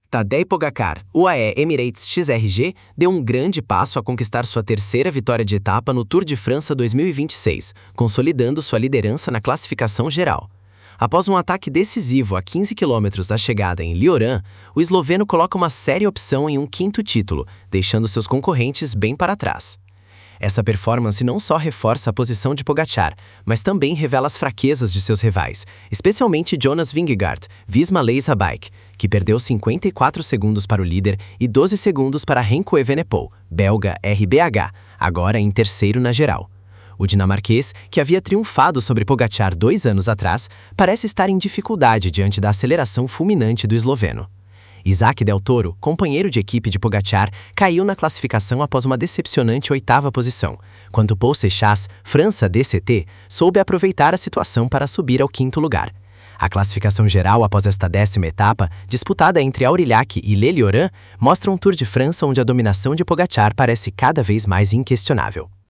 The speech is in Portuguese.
Tadej Pogačar, UAE Emirates XRG, deu um grande passo a conquistar sua terceira vitória de etapa no Tour de França 2026, consolidando sua liderança na classificação geral. Após um ataque decisivo a 15 km da chegada em Lioran, o esloveno coloca uma séria opção em um quinto título, deixando seus concorrentes bem para trás. Essa performance não só reforça a posição de Pogačar, mas também revela as fraquezas de seus rivais, especialmente Jonas Vingegaard, Visma Lease Bike, que perdeu 54 segundos para o líder e 12 segundos para Remco Evenepoel, belga RBH, agora em terceiro na geral. O dinamarquês, que havia triunfado sobre Pogačar 2 anos atrás, parece estar em dificuldade diante da aceleração fulminante do esloveno. Isaac Del Toro, companheiro de equipe de Pogačar, caiu na classificação após uma decepcionante 8ª posição, enquanto Paul Seixas, França DCT, soube aproveitar a situação para subir ao 5º lugar. A classificação geral após esta 10ª etapa, disputada entre Aurillac e Le Lioran, mostra um Tour de França onde a dominação de Pogačar parece cada vez mais inquestionável.